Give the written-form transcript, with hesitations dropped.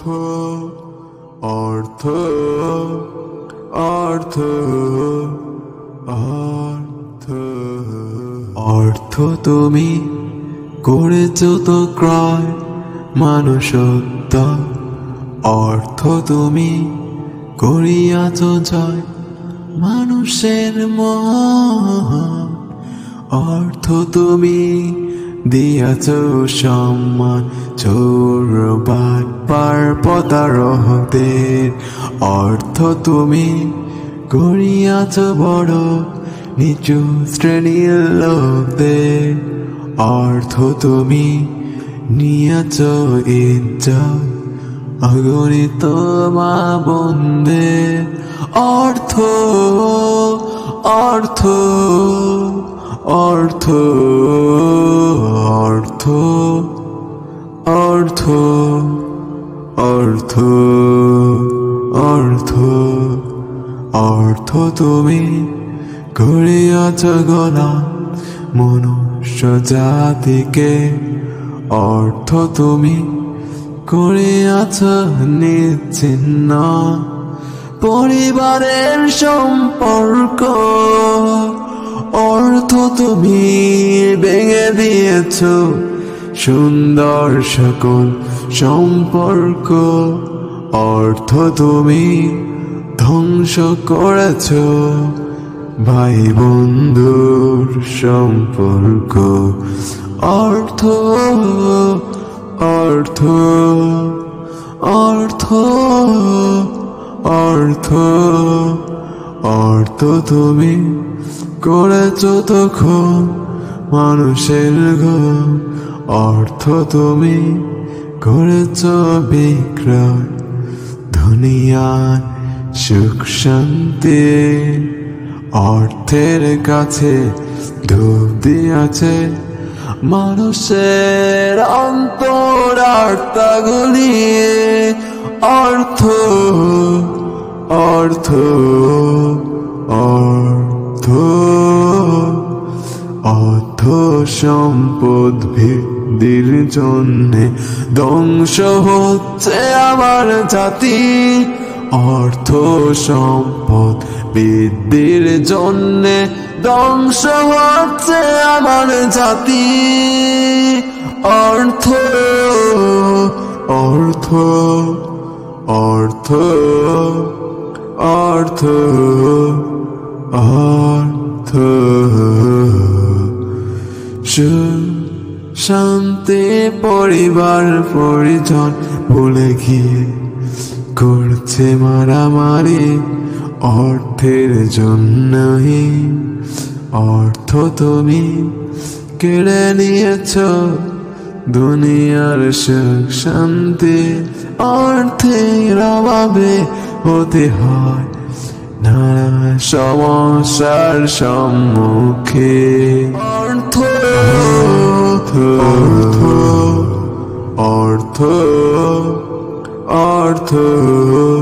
অর্থ অর্থ অর্থ অর্থ তুমি করেছো তো ক্রয় মানুষত্ব, অর্থ তুমি করিয়াছো জয় মানুষের মন, অর্থ তুমি দিয়াছো সম্মান চোর বাটপার প্রতারকদের, অর্থ তুমি করিয়াছো বড় নিচু শ্রেণীর লোকদের, অর্থ তুমি নিয়াছো ইজ্জত অগণিত মা বোনদের, অর্থ অর্থ অর্থ অর্থ অর্থ অর্থ অর্থ অর্থ তুমি করিয়াছো গোলাম মনুষ্য জাতিকে, অর্থ তুমি করিয়াছো নিচ্ছিন্ন পরিবারের সম্পর্ক, অর্থ তুমি ভেঙে দিয়েছো সুন্দর সকল সম্পর্ক, অর্থ তুমি ধ্বংস করেছো ভাই বন্ধুর সম্পর্ক, অর্থ অর্থ অর্থ অর্থ অর্থ তুমি করেছো তখন মানুষের ঘর, অর্থ তুমি করেছো বিক্রয় দুনিয়ার সুখ শান্তি, অর্থের কাছে ডুব দিয়াছে মানুষের অন্তরাত্মা গুলিয়ে, অর্থ অর্থ অর্থ অর্থ সম্পদ বৃদ্ধির জন্যে ধ্বংস হচ্ছে আমার জাতি, অর্থ সম্পদ বৃদ্ধির জন্যে ধ্বংস হচ্ছে আমার জাতি, অর্থ অর্থ অর্থ অর্থ অর্থ শান্তি পরিবার পরিজন ভুলে গিয়ে করছে মারামারি অর্থের জন্যই, অর্থ তুমি কেড়ে নিয়েছো দুনিয়ার সুখ শান্তি, অর্থের অভাবে হতে হয় নানা সমস্যার সম্মুখে, অর্থ অর্থ অর্থ অর্থ